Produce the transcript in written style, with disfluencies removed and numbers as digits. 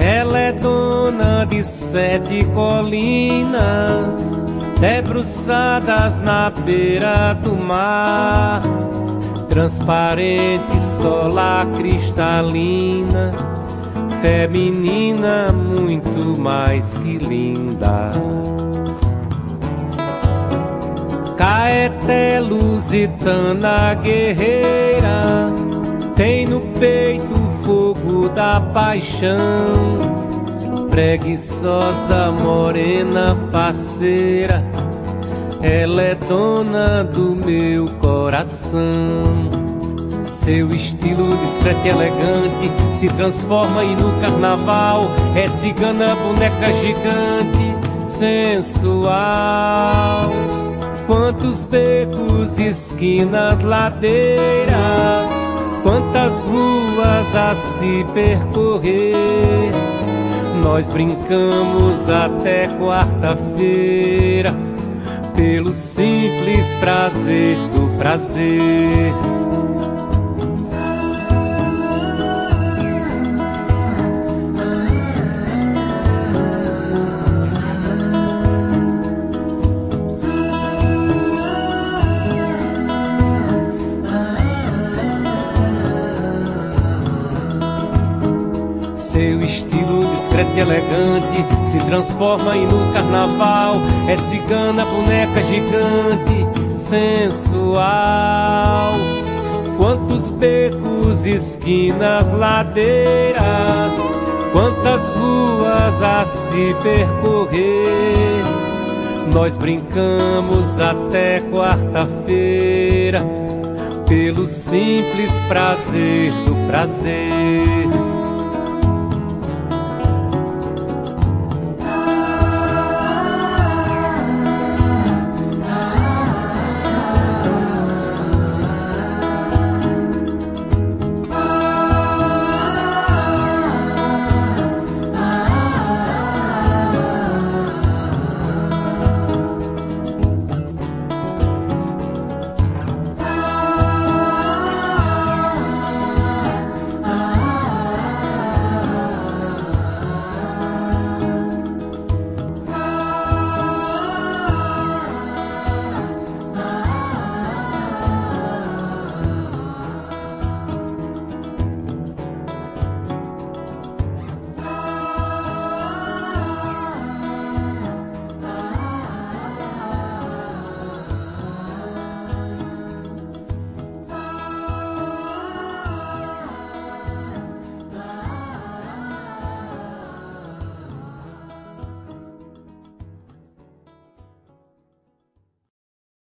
Ela é dona de 7 colinas, debruçadas na beira do mar, transparente solar cristalina, feminina muito mais que linda. Caeté lusitana guerreira, tem no peito o fogo da paixão, preguiçosa, morena, faceira, ela é dona do meu coração. Seu estilo discreto e elegante se transforma e no carnaval é cigana, boneca gigante, sensual. Quantos becos, esquinas, ladeiras, quantas ruas a se percorrer. Nós brincamos até quarta-feira, pelo simples prazer do prazer. Seu estilo discreto e elegante se transforma e no carnaval é cigana, boneca gigante, sensual. Quantos becos, esquinas, ladeiras, quantas ruas a se percorrer. Nós brincamos até quarta-feira, pelo simples prazer do prazer.